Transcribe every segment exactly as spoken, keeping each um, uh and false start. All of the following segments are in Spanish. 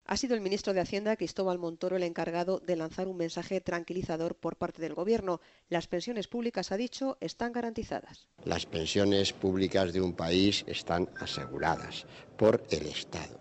Ha sido el ministro de Hacienda, Cristóbal Montoro, el encargado de lanzar un mensaje tranquilizador por parte del Gobierno. Las pensiones públicas, ha dicho, están garantizadas. Las pensiones públicas de un país están aseguradas por el Estado.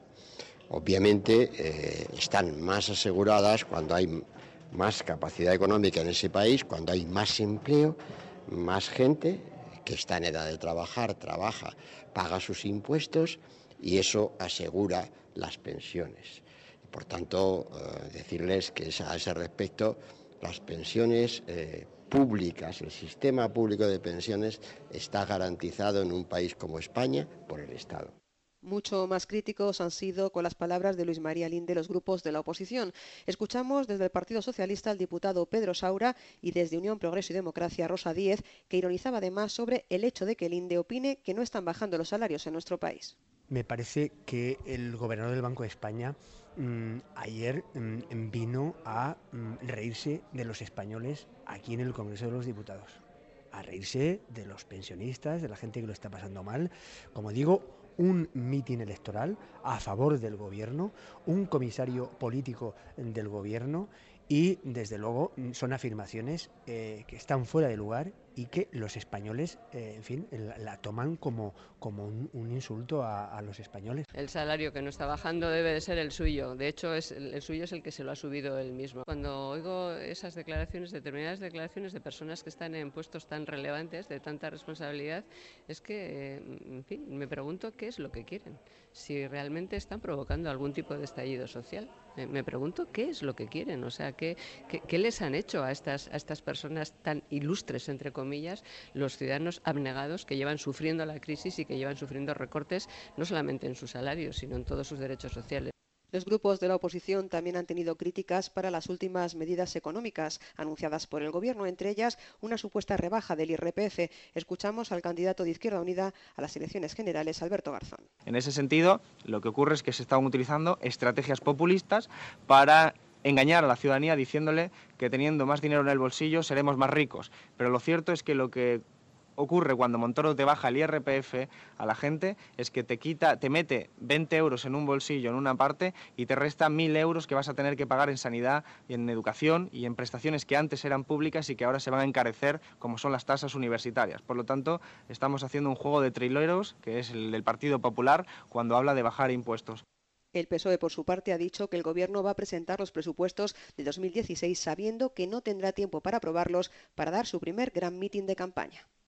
Obviamente eh, están más aseguradas cuando hay más capacidad económica en ese país, cuando hay más empleo, más gente que está en edad de trabajar, trabaja, paga sus impuestos y eso asegura las pensiones. Por tanto, eh, decirles que a ese respecto las pensiones eh, públicas, el sistema público de pensiones está garantizado en un país como España por el Estado. Mucho más críticos han sido con las palabras de Luis María Linde los grupos de la oposición. Escuchamos desde el Partido Socialista al diputado Pedro Saura y desde Unión Progreso y Democracia Rosa Díez, que ironizaba además sobre el hecho de que Linde opine que no están bajando los salarios en nuestro país. Me parece que el gobernador del Banco de España mmm, ayer mmm, vino a mmm, reírse de los españoles aquí en el Congreso de los Diputados, a reírse de los pensionistas, de la gente que lo está pasando mal. Como digo, un mitin electoral a favor del gobierno, un comisario político del gobierno y, desde luego, son afirmaciones eh, que están fuera de lugar y que los españoles, eh, en fin, la, la toman como, como un, un insulto a, a los españoles. El salario que no está bajando debe de ser el suyo. De hecho, es, el suyo es el que se lo ha subido él mismo. Cuando oigo esas declaraciones, determinadas declaraciones de personas que están en puestos tan relevantes, de tanta responsabilidad, es que, en fin, me pregunto qué es lo que quieren. Si realmente están provocando algún tipo de estallido social. Me pregunto qué es lo que quieren, o sea, qué, qué, qué les han hecho a estas, a estas personas tan ilustres, entre comillas, los ciudadanos abnegados que llevan sufriendo la crisis y que llevan sufriendo recortes no solamente en sus salarios, sino en todos sus derechos sociales. Los grupos de la oposición también han tenido críticas para las últimas medidas económicas anunciadas por el Gobierno, entre ellas una supuesta rebaja del I R P F. Escuchamos al candidato de Izquierda Unida a las elecciones generales, Alberto Garzón. En ese sentido, lo que ocurre es que se están utilizando estrategias populistas para engañar a la ciudadanía diciéndole que teniendo más dinero en el bolsillo seremos más ricos. Pero lo cierto es que lo que ocurre cuando Montoro te baja el I R P F a la gente es que te quita, te mete veinte euros en un bolsillo en una parte y te resta mil euros que vas a tener que pagar en sanidad y en educación y en prestaciones que antes eran públicas y que ahora se van a encarecer, como son las tasas universitarias. Por lo tanto, estamos haciendo un juego de trileros, que es el del Partido Popular, cuando habla de bajar impuestos. El P S O E, por su parte, ha dicho que el Gobierno va a presentar los presupuestos de dos mil dieciséis sabiendo que no tendrá tiempo para aprobarlos para dar su primer gran mitin de campaña.